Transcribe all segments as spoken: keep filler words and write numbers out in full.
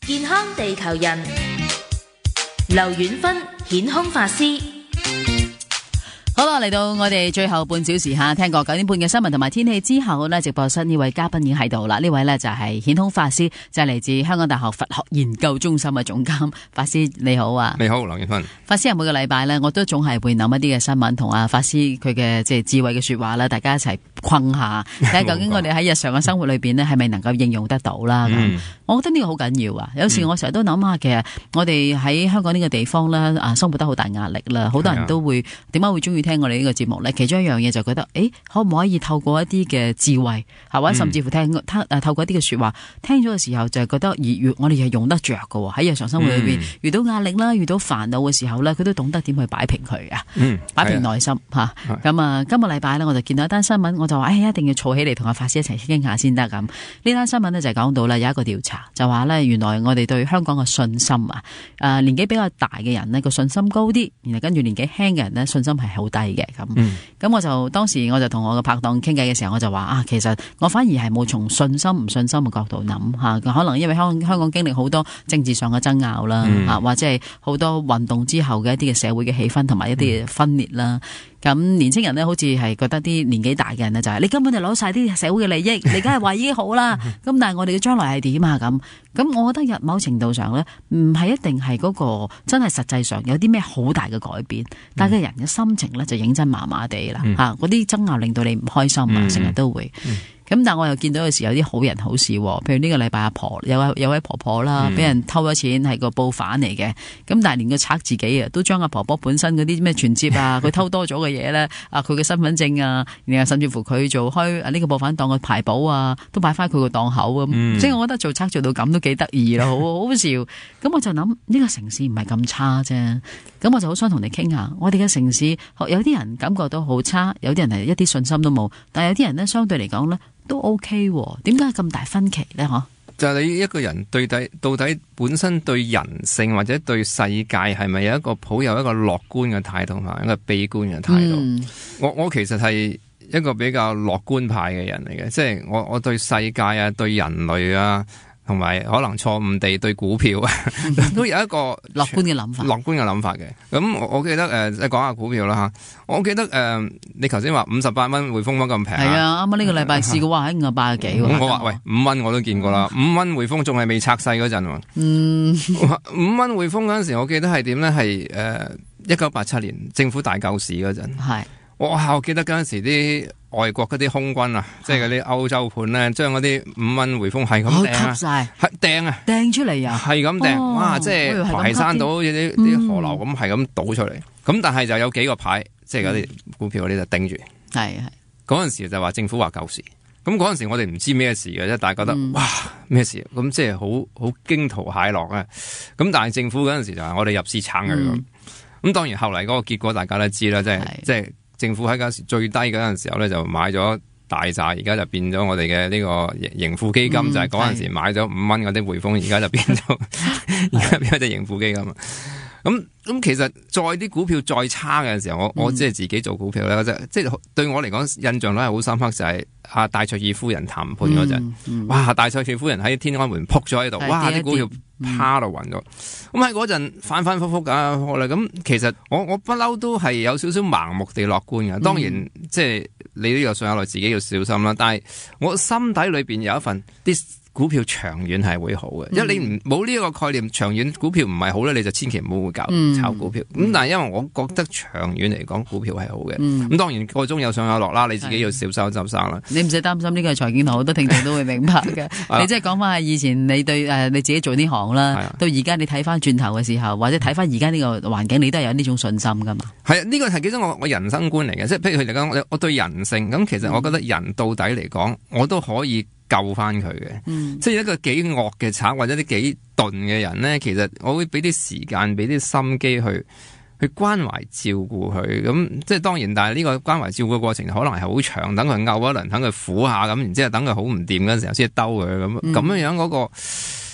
健康地球人，劉遠芬顯空法師。 好啦，嚟到我哋最後半小時吓，聽過九點半嘅新聞同埋天氣之後呢，直播室呢位嘉賓已經喺度啦。呢位呢就係顯空法師，就係嚟自香港大學佛學研究中心嘅總監。法師你好啊。 你好，劉遠芬。 法師，每個禮拜呢，我都總係會諗一啲嘅新聞同阿法師佢嘅即係智慧嘅說話啦，大家一齊困下，睇下究竟我哋喺日常嘅生活裏邊呢，係咪能夠應用得到啦？嗯、我覺得呢個好緊要啊。有時我成日都諗下，其實我哋喺香港呢個地方呢，啊，生活得好大壓力啦，好多人都會點解會中意聽我哋呢個節目咧？其中一樣嘢就覺得，誒，可唔可以透過一啲嘅智慧，或者甚至乎聽誒、嗯、透過一啲嘅說話，聽咗嘅時候就係覺得，而我哋係用得着嘅喺日常生活裏邊、嗯，遇到壓力啦，遇到煩惱嘅時候咧，佢都懂得點去擺平佢啊，擺、嗯、平內心吓。咁啊，今個禮拜咧，我就見到一單新聞，我就話，誒、哎，一定要儲起嚟同阿法師一齊傾下先得咁。呢單新聞呢，就係講到啦，有一個調查就話咧，原來我哋對香港嘅信心啊，誒、呃，年紀比較大嘅人呢個信心高啲，然後跟住年紀輕嘅人呢，信心係好低嘅咁。咁、嗯、我就當時我就同我嘅拍檔傾偈嘅時候，我就話啊，其實我反而係冇從信心唔信心嘅角度諗吓，可能因為香香港經歷好多政治上嘅爭拗啦，啊、嗯、或者係好多運動之後嘅一啲嘅社會嘅氣氛同埋一啲嘅分裂啦。咁、嗯、年輕人呢，好似係覺得啲年紀大嘅人呢，就係、是、你根本就攞晒啲社會嘅利益，你梗係話已經好啦。咁但係我哋嘅將來係點啊？咁咁，我覺得某程度上呢，唔係一定係嗰個真係實際上有啲咩好大嘅改變，但係人嘅心情呢，就認真麻麻地啦吓，嗰啲爭拗令到你唔開心啊，成日都會。嗯咁但係我又見到有時有啲好人好事，譬如呢個禮拜阿婆有位有位婆婆啦，俾、嗯、人偷咗錢，係個報販嚟嘅。咁但係連個賊自己啊，都將阿婆婆本身嗰啲咩存摺啊，佢偷多咗嘅嘢咧，啊佢嘅身份證啊，然後甚至乎佢做開呢個報販檔嘅牌簿啊，都擺翻佢個檔口咁。嗯、即係我覺得做賊做到咁都幾得意咯，好好笑。咁我就諗呢、呢個城市唔係咁差啫。咁我就好想同你傾下，我哋嘅城市有啲人感覺到好差，有啲人係一啲信心都冇，但係有啲人呢，相對嚟講呢。都 OK 喎，點解咁大分歧咧？嗬， 就係你一個人對底到底本身對人性或者對世界係咪有一個抱有一個樂觀嘅態度同埋一個悲觀嘅態度？嗯、我我其實係一個比較樂觀派嘅人嚟嘅，即係我我對世界啊，對人類啊。同埋可能錯誤地對股票啊，都有一個樂觀嘅諗法。 樂觀嘅諗法嘅。咁我我記得誒，即係講下股票啦吓。我記得誒、呃，你頭先話五十八蚊匯豐乜咁平？係啊，啱啱呢個禮拜試過話喺五十八幾。我話喂，五蚊我都見過啦，五蚊匯豐仲係未拆細嗰陣。嗯，五蚊匯豐嗰陣時，我記得係點咧？係誒，一九八七年政府大救市嗰陣。係。哇！我記得嗰陣時啲外國嗰啲空軍啊，即係嗰啲歐洲盤咧，將嗰啲五蚊匯豐係咁掟啊，係掟啊， 掟出嚟啊， 係咁掟，哇！即係排山倒啲啲河流咁，係咁倒出嚟。咁、嗯、但係就有幾個牌，即係嗰啲股票嗰啲就頂住。係係嗰陣時就話政府話救市，咁嗰陣時我哋唔知咩事嘅啫，但係覺得、嗯、哇咩事？咁即係好好驚濤駭浪啊！咁但係政府嗰陣時就係我哋入市撐佢咁。咁、嗯、當然後嚟嗰個結果大家都知啦，即係即係。政府喺嗰時最低嗰陣時候咧，就買咗大扎，而家就變咗我哋嘅呢個盈富基金，嗯、就係嗰陣時買咗五蚊嗰啲匯豐，而家就變咗，而家變咗隻盈富基金啊！咁咁其實再啲股票再差嘅時候，我、嗯、我即係自己做股票咧，即係對我嚟講印象都係好深刻，就係阿戴卓爾夫人談判嗰陣、嗯嗯，哇！戴卓爾夫人喺天安門撲咗喺度，哇！啲股票趴到暈咗。咁喺嗰陣反反复复噶，後來咁其實我我不嬲都係有少少盲目地樂觀嘅。當然、嗯、即係你呢個上下來自己要小心啦。但係我心底裏邊有一份啲。股票長遠係會好嘅，因為你唔冇呢一個概念，長遠股票唔係好咧，你就千祈唔好會搞炒股票。咁、嗯、但係因為我覺得長遠嚟講，股票係好嘅。咁、嗯、當然個中有上有落啦，你自己要小心執生啦。你唔使擔心，呢個係財經台好多聽眾都會明白嘅。你即係講翻係以前你對誒你自己做呢行啦，到而家你睇翻轉頭嘅時候，或者睇翻而家呢個環境，你都係有呢種信心噶嘛？係啊，呢個係其中我我人生觀嚟嘅，即係譬如佢嚟講，我對人性咁，其實我覺得人到底嚟講，我都可以。救翻佢嘅，即係一個幾惡嘅賊或者啲幾鈍嘅人咧，其實我會俾啲時間，俾啲心機去去關懷照顧佢。咁即係當然，但係呢個關懷照顧嘅過程可能係好長，等佢拗一輪，等佢苦下咁，然之後等佢好唔掂嗰陣時候先兜佢咁。咁樣樣嗰個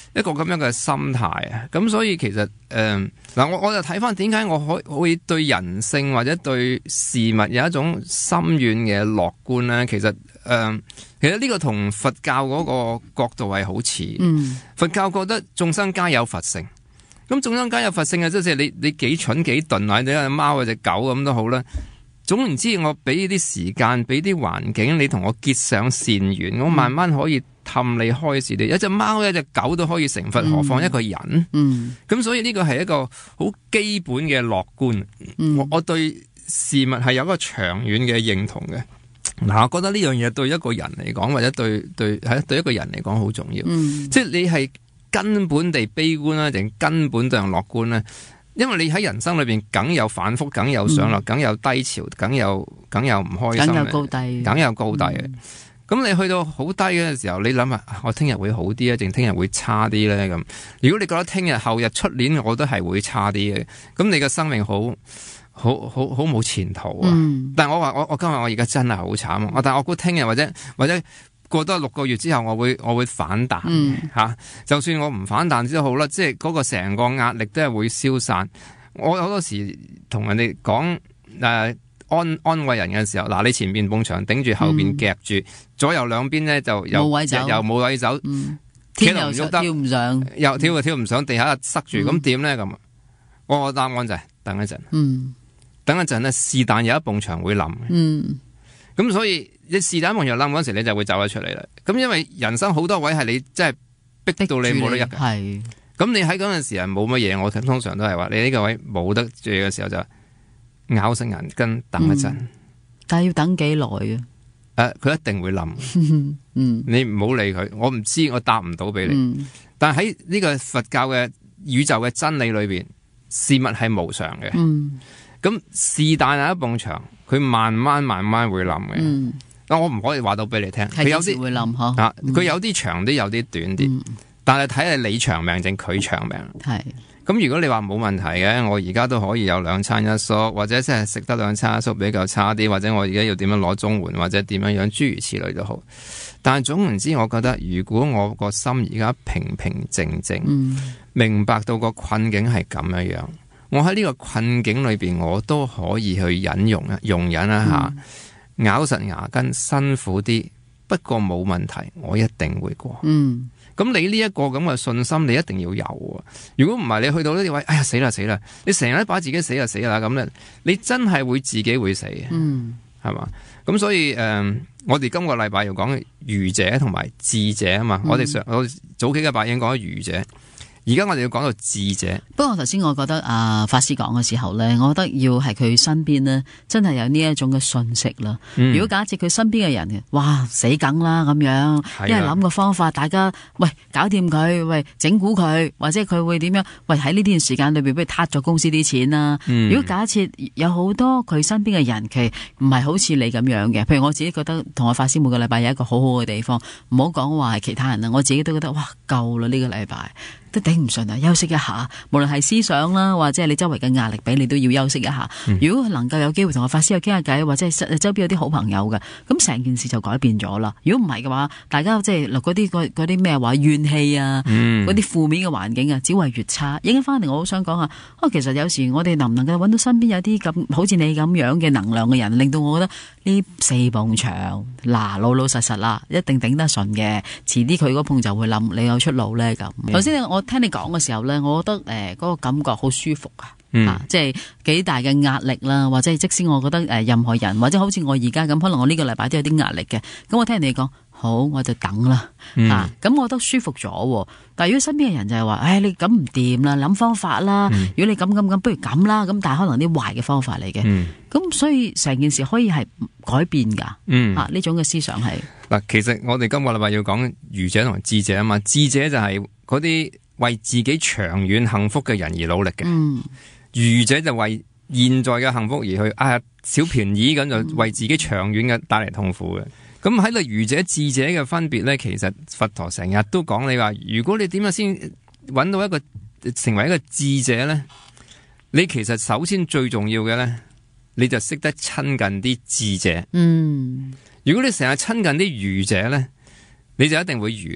一個咁樣嘅心態啊。咁所以其實誒嗱、呃，我我就睇翻點解我可可以對人性或者對事物有一種深遠嘅樂觀咧？其實誒、呃，其實呢個同佛教嗰個角度係好似。嗯，佛教覺得眾生皆有佛性。咁眾生皆有佛性嘅，即係你你幾蠢幾鈍，或者隻貓或隻狗咁都好啦。總言之，我俾啲時間，俾啲環境，你同我結上善緣，我慢慢可以氹你開示你。一隻貓一隻狗都可以成佛，何況一個人？嗯，咁所以呢個係一個好基本嘅樂觀。嗯、我我對事物係有一個長遠嘅認同嘅。嗱，我覺得呢樣嘢對一個人嚟講，或者對對係對一個人嚟講好重要。嗯、即係你係。根本地悲觀啦，定根本地樂觀咧？因為你喺人生裏邊，梗有反覆，梗有上落，梗、嗯、有低潮，梗有梗有唔開心，梗有高低，梗有高低嘅。咁、嗯、你去到好低嘅時候，你諗下，我聽日會好啲啊，定聽日會差啲咧？咁如果你覺得聽日、後日、出年我都係會差啲嘅，咁你嘅生命好好好好冇前途啊！嗯、但係我話我我今日我而家真係好慘啊！但係我估聽日或者或者。過多六個月之後，我會我會反彈吓、嗯啊。就算我唔反彈都好啦，即係嗰個成個壓力都係會消散。我好多時同人哋講誒安安慰人嘅時候，嗱、啊、你前面埲牆頂住，後邊夾住，嗯、左右兩邊咧就又又冇位走，天又喐得，跳唔上，又跳又跳唔上，地下塞住，咁點咧咁？我個答案就係、是、等一陣，嗯、等一陣咧是但有一埲牆會冧。嗯咁所以你是但一埲牆冧嗰時，你就會走咗出嚟啦。咁因為人生好多位係你真係逼到你冇得入嘅。係。咁你喺嗰陣時係冇乜嘢，我通常都係話你呢個位冇得住嘅時候就咬實銀根等一陣、嗯。但係要等幾耐啊？誒、呃，佢一定會冧。嗯，你唔好理佢。我唔知，我答唔到俾你。嗯、但係喺呢個佛教嘅宇宙嘅真理裏邊，事物係無常嘅。嗯。咁是但係一埲牆。佢慢慢慢慢會冧嘅，嗯、但我唔可以話到俾你聽。佢有啲會冧嗬，佢、嗯、有啲長啲，有啲短啲。嗯、但係睇下你長命定佢長命。係咁是，如果你話冇問題嘅，我而家都可以有兩餐一宿，或者即係食得兩餐一宿比較差啲，或者我而家要點樣攞綜援，或者點樣樣諸如此類都好。但係總言之，我覺得如果我個心而家平平靜靜，嗯、明白到個困境係咁樣樣。我喺呢個困境裏邊，我都可以去忍容啊，容忍一下，嗯、咬實牙根，辛苦啲，不過冇問題，我一定會過。嗯，咁你呢一個咁嘅信心，你一定要有啊！如果唔係，你去到呢啲位，哎呀死啦死啦，你成日都把自己死啦死啦咁咧，你真係會自己會死嘅。嗯，係嘛？咁所以誒、呃，我哋今個禮拜要講愚者同埋智者啊嘛。嗯、我哋上我早幾個禮拜已經講咗愚者。而家我哋要講到智者，不過頭先我覺得啊，法師講嘅時候咧，我覺得要係佢身邊咧，真係有呢一種嘅訊息啦。嗯、如果假設佢身邊嘅人嘅，哇死梗啦咁樣，因為諗個方法，大家喂搞掂佢，喂整蠱佢，或者佢會點樣？喂喺呢段時間裏邊，不如撻咗公司啲錢啦。嗯、如果假設有好多佢身邊嘅人，其實唔係好似你咁樣嘅，譬如我自己覺得同我法師每個禮拜有一個好好嘅地方，唔好講話係其他人啦，我自己都覺得哇夠啦呢個禮拜。都頂唔順啊！休息一下，無論係思想啦，或者係你周圍嘅壓力，俾你都要休息一下。嗯、如果能夠有機會同我法師去傾下偈，或者係周邊有啲好朋友嘅，咁成件事就改變咗啦。如果唔係嘅話，大家即係嗰啲嗰啲咩話怨氣啊，嗰啲負面嘅環境啊，只會越差。影翻嚟，我好想講下，啊，其實有時我哋能唔能夠揾到身邊有啲咁好似你咁樣嘅能量嘅人，令到我覺得呢四埲牆嗱老老實實啦，一定頂得順嘅。遲啲佢嗰埲就會冧，你有出路咧咁。頭先我。我聽你講嘅時候咧，我覺得誒嗰、呃嗰個感覺好舒服啊，嗯、啊即係幾大嘅壓力啦，或者即使我覺得誒、呃、任何人或者好似我而家咁，可能我呢個禮拜都有啲壓力嘅，咁我聽你講好，我就等啦，嗯、啊咁我覺得舒服咗。但係如果身邊嘅人就係話，誒、哎、你咁唔掂啦，諗方法啦，嗯、如果你咁咁咁，不如咁啦，咁但係可能啲壞嘅方法嚟嘅，咁、嗯、所以成件事可以係改變噶，嗯、啊呢種嘅思想係嗱，其實我哋今個禮拜要講愚者同埋智者啊嘛，智者就係嗰啲為自己長遠幸福嘅人而努力嘅，嗯、愚者就為現在嘅幸福而去啊小便宜咁就為自己長遠嘅帶嚟痛苦嘅。咁喺度愚者智者嘅分別咧，其實佛陀成日都講你話，如果你點樣先揾到一個成為一個智者咧，你其實首先最重要嘅咧，你就識得親近啲智者。嗯，如果你成日親近啲愚者咧，你就一定會愚。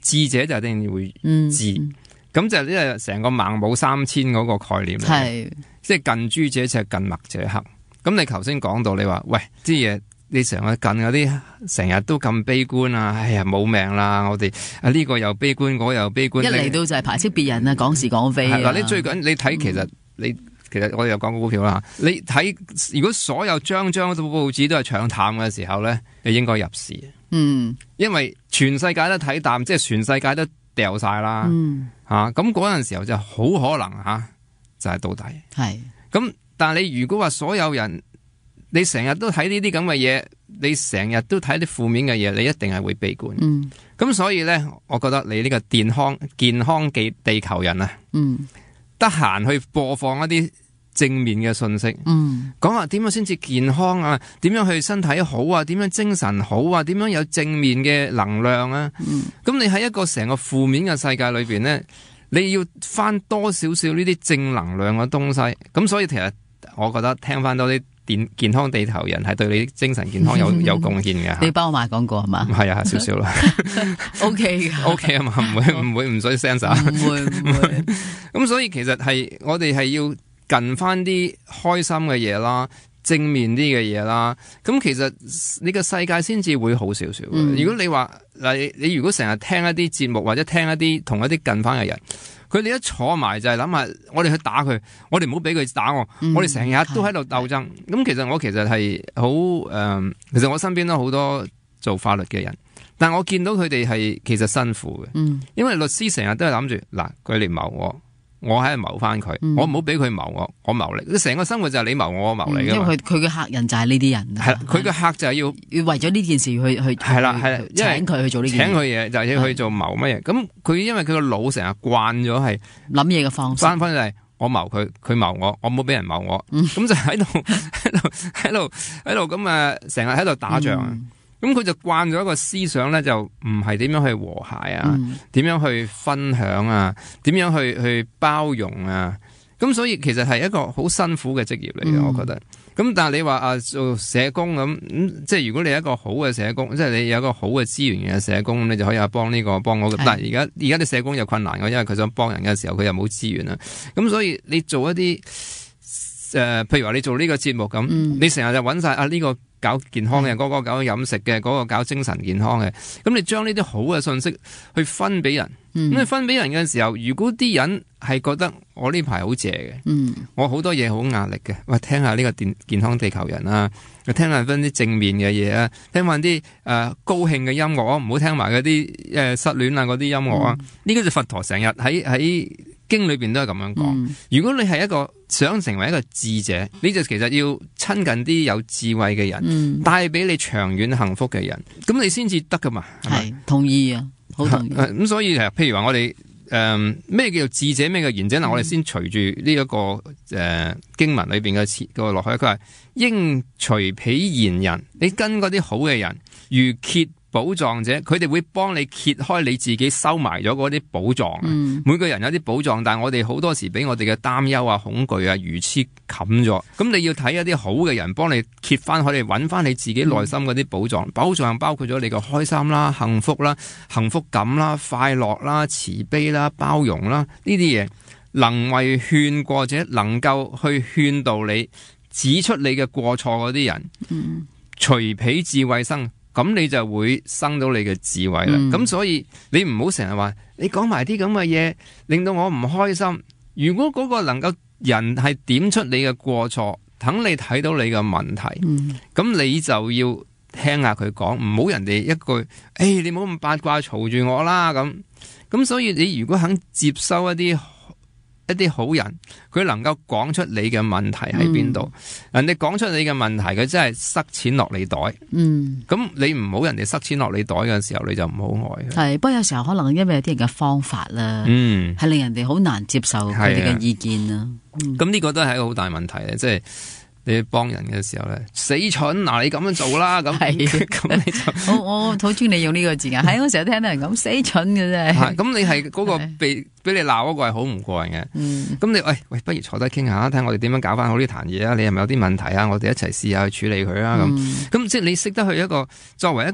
智者就一定會智，咁、嗯、就呢個成個孟母三遷嗰個概念嚟，係即係近朱者赤，近墨者黑。咁你頭先講到你話喂啲嘢，你成日近嗰啲成日都咁悲觀啊，哎呀冇命啦！我哋啊呢個又悲觀，嗰個又悲觀， 一嚟到就係排斥別人啊，講是講非啊。 嗱，你最緊你睇其實、嗯、你其實我哋又講過股票啦，你睇如果所有張張報紙都係唱淡嘅時候咧，你應該入市。嗯，因為全世界都睇淡，即係全世界都掉晒啦。嗯，吓咁嗰陣時候就好可能吓、啊、就係、是、到底係咁。但係你如果話所有人，你成日都睇呢啲咁嘅嘢，你成日都睇啲負面嘅嘢，你一定係會悲觀。嗯，咁所以咧，我覺得你呢個健康健康嘅地球人啊，嗯，得閒去播放一啲正面嘅信息，嗯，講話點樣先至健康啊？點樣去身體好啊？點樣精神好啊？點樣有正面嘅能量啊？嗯，咁你喺一個成個負面嘅世界裏邊咧，你要翻多少少呢啲正能量嘅東西。咁所以其實我覺得聽翻多啲健健康地球人係對你精神健康有有貢獻嘅。 你幫我買廣告係嘛？ 係啊，少少啦。 O K 嘅，O K 啊嘛，唔會唔會唔使 sensor。 唔會唔會。咁所以其實係我哋係要近翻啲開心嘅嘢啦，正面啲嘅嘢啦。咁其實你個世界先至會好少少。嗯、如果你話嗱，你如果成日聽一啲節目或者聽一啲同一啲近翻嘅人。佢哋一坐埋就係諗下，我哋去打佢，我哋唔好俾佢打我。嗯、我哋成日都喺度鬥爭。咁其實我其實係好誒，其實我身邊都好多做法律嘅人，但我見到佢哋係其實辛苦嘅。嗯、因為律師成日都係諗住嗱，佢嚟謀我，我喺度謀翻佢，嗯、我唔好俾佢謀我，我謀你。成個生活就係你謀我，我謀你㗎嘛。因為佢佢嘅客人就係呢啲人。係啦，佢嘅客就係要要為咗呢件事去去係啦係啦，請佢去做呢件事，請佢嘢就係要去做謀乜嘢。咁佢因為佢個腦成日慣咗係諗嘢嘅方式， 翻翻就係我謀佢，佢謀我，我冇俾人謀我，咁、嗯、就喺度喺度喺度喺度咁啊，成日喺度打仗。嗯咁佢就慣咗一個思想咧，就唔係點樣去和諧啊，點、嗯、樣去分享啊，點樣去去包容啊。咁所以其實係一個好辛苦嘅職業嚟嘅，嗯、我覺得。咁但係你話啊做社工咁、嗯，即係如果你係一個好嘅社工，即係你有一個好嘅資源嘅社工，你就可以幫呢、這個幫我。是但係而家而家啲社工有困難嘅，因為佢想幫人嘅時候，佢又冇資源啊。咁所以你做一啲誒、呃，譬如話你做呢個節目咁，嗯、你成日就揾晒啊呢、這個。搞健康嘅，嗰、那個搞飲食嘅，嗰、那個搞精神健康嘅，咁你將呢啲好嘅信息去分俾人，咁、嗯、你分俾人嘅時候，如果啲人係覺得我呢排好謝嘅，嗯、我好多嘢好壓力嘅，喂，聽下呢個健健康地球人啊，聽下翻啲正面嘅嘢啊，聽翻啲誒高興嘅音樂，唔好聽埋嗰啲誒失戀啊嗰啲音樂啊，呢個就佛陀成日喺喺經裏邊都係咁樣講。嗯、如果你係一個想成為一個智者，你就其實要親近啲有智慧嘅人，帶俾、嗯、你長遠幸福嘅人，咁你先至得噶嘛。係同意啊，好同意。 咁、啊、所以譬如話我哋誒咩叫做智者，咩叫賢者？嗱、嗯，我哋先隨住呢一個誒、呃、經文裏邊嘅詞個落去，佢話應隨彼賢人，你跟嗰啲好嘅人，如揭寶藏者，佢哋會幫你揭開你自己收埋咗嗰啲寶藏。嗯、每個人有啲寶藏，但係我哋好多時俾我哋嘅擔憂啊、恐懼啊、愚痴冚咗。咁你要睇一啲好嘅人幫你揭翻，可以揾翻你自己內心嗰啲寶藏。寶、嗯、藏包括咗你個開心啦、幸福啦、幸福感啦、快樂啦、慈悲啦、包容啦呢啲嘢，能為勸過者，能夠去勸導你、指出你嘅過錯嗰啲人，嗯、隨彼智慧生。咁你就會生到你嘅智慧啦。咁、嗯、所以你唔好成日話你講埋啲咁嘅嘢，令到我唔開心。如果嗰個能夠人係點出你嘅過錯，等你睇到你嘅問題，咁、嗯、你就要聽下佢講，唔好人哋一句，誒、哎，你唔好咁八卦嘈住我啦。咁咁所以你如果肯接收一啲一啲好人，佢能夠講出你嘅問題喺邊度，嗯、人哋講出你嘅問題，佢真係塞錢落你袋。嗯，咁你唔好人哋塞錢落你袋嘅時候，你就唔好愛。係，不過有時候可能因為有啲人嘅方法啦，嗯，係令人哋好難接受佢哋嘅意見啦。咁呢、嗯、個都係一個好大問題咧，即係。你幫人嘅時候咧，死蠢嗱、啊！你咁樣做啦，咁咁的你就我我好中意你用呢個字眼，係我成日聽到人咁死蠢嘅啫。咁你係嗰個被俾你鬧嗰個係好唔過癮嘅。咁、嗯、你喂喂，不如坐低傾下，睇下我哋點樣搞翻好呢壇嘢啊？你係咪有啲問題啊？我哋一齊試下去處理佢啊！咁咁、嗯、即係你識得去一個作為一個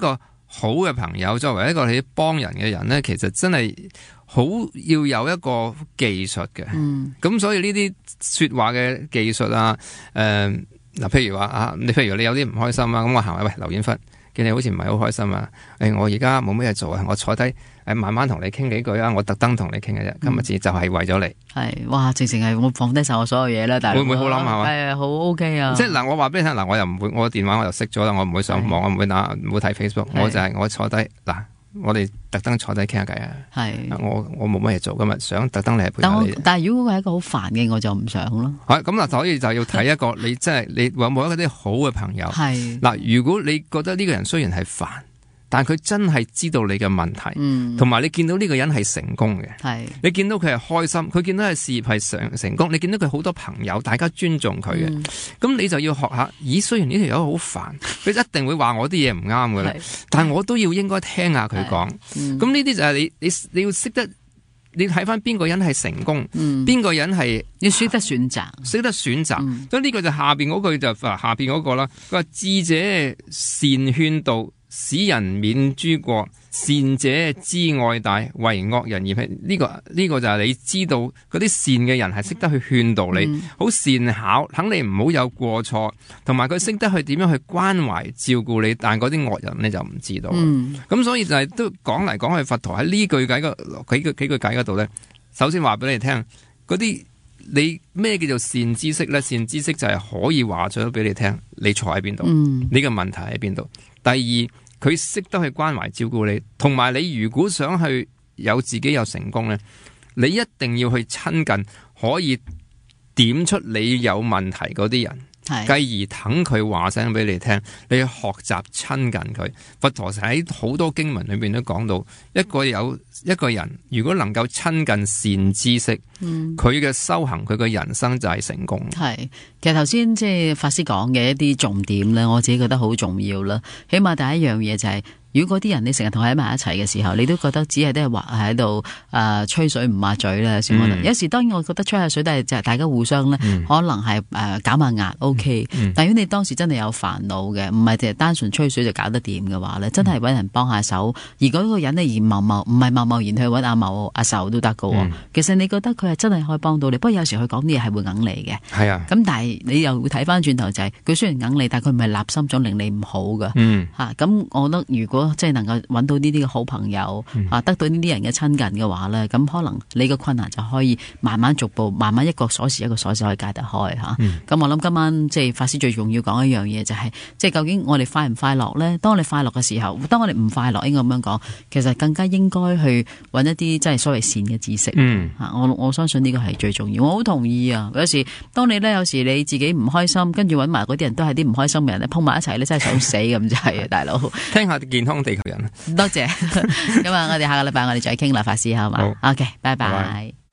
好嘅朋友，作為一個你幫人嘅人咧，其實真係好要有一個技術嘅。嗯，咁所以呢啲說話嘅技術啊，誒、呃、嗱，譬如話啊，你譬如你有啲唔開心啊，咁我行埋喂劉遠輝，見你好似唔係好開心啊，誒、哎，我而家冇乜嘢做啊，我坐低誒慢慢同你傾幾句啊，我特登同你傾嘅啫，今日就係為咗你。係， 哇，直情係我放低晒我所有嘢啦，但係會唔會好諗下嘛？ 係啊，好 OK 啊。 即係嗱，我話俾你聽嗱，我又唔會，我電話我又熄咗啦，我唔會上網，我唔會打，唔會睇 Facebook，我就係我坐低嗱，我哋特登坐低傾下偈啊。係，我我冇乜嘢做，今日想特登嚟陪下你。 但係如果佢係一個好煩嘅，我就唔想咯。 係咁嗱，所以就要睇一個你即係你有冇一啲好嘅朋友。係嗱，如果你覺得呢個人雖然係煩，但佢真係知道你嘅問題，同埋、嗯、你見到呢個人係成功嘅，係你見到佢係開心，佢見到係事業係成成功，你見到佢好多朋友，大家尊重佢嘅，咁、嗯、你就要學下。咦，雖然呢條友好煩，佢一定會話我啲嘢唔啱㗎啦，但係我都要應該聽下佢講。咁呢啲就係你你你要識得，你睇翻邊個人係成功，邊、嗯、個人係要識得選擇， 識得選擇。所以呢個就下邊嗰句就下邊嗰個啦。佢話智者善勸導，使人免諸過，善者知愛大，為惡人而係呢個呢、呢個就係你知道嗰啲善嘅人係識得去勸導你，好、嗯、善巧，肯你唔好有過錯，同埋佢識得去點樣去關懷照顧你，但係嗰啲惡人你就唔知道。咁、嗯、所以就係都講嚟講去，佛陀喺呢句偈個幾句幾句偈嗰度咧，首先話俾你聽，嗰啲你咩叫做善知識咧？善知識就係可以話咗俾你聽，你錯喺邊度，嗯、你嘅問題喺邊度。第二，佢識得去關懷照顧你，同埋你如果想去有自己有成功咧，你一定要去親近，可以點出你有問題嗰啲人，繼而等佢話聲俾你聽，你去學習親近佢。佛陀喺好多經文裏面都講到，一個有一個人如果能夠親近善知識，佢嘅、嗯、修行，佢嘅人生就係成功。係，其實頭先即係法師講嘅一啲重點咧，我自己覺得好重要啦。起碼第一樣嘢就係、是，如果嗰啲人你成日同佢喺埋一齊嘅時候，你都覺得只係都係話喺度誒吹水唔抹嘴咧，先可能。有時當然我覺得吹下水都係就係大家互相咧，嗯、可能係誒減下壓 OK。嗯、但如果你當時真係有煩惱嘅，唔係淨係單純吹水就搞得掂嘅話咧，真係揾人幫下手。而嗰個人咧而貿貿唔係貿貿然去揾阿某阿壽都得㗎。嗯、其實你覺得佢係真係可以幫到你，不過有時佢講啲嘢係會硬你嘅。係啊。咁但係你又會睇翻轉頭就係、是，佢雖然硬你，但係佢唔係立心想令你唔好㗎。嗯。嚇咁、啊，我覺得如果即係能夠揾到呢啲嘅好朋友，嗯、啊，得到呢啲人嘅親近嘅話咧，咁可能你嘅困難就可以慢慢逐步，慢慢一個鎖匙一個鎖匙可以解得開吓。咁、嗯啊、我諗今晚即係法師最重要講一樣嘢就係、是，即係究竟我哋快唔快樂咧？當我哋快樂嘅時候，當我哋唔快樂，應該咁樣講，其實更加應該去揾一啲即係所謂善嘅知識。嗯，啊、我我相信呢個係最重要。我好同意啊！有時當你咧，有時你自己唔開心，跟住揾埋嗰啲人都係啲唔開心嘅人咧，碰埋一齊咧，真係想死咁就係啊，大佬。聽下健康地球人。多謝，咁啊，我哋下個禮拜我哋再傾啦，法師好嘛？好 OK，拜拜。拜拜。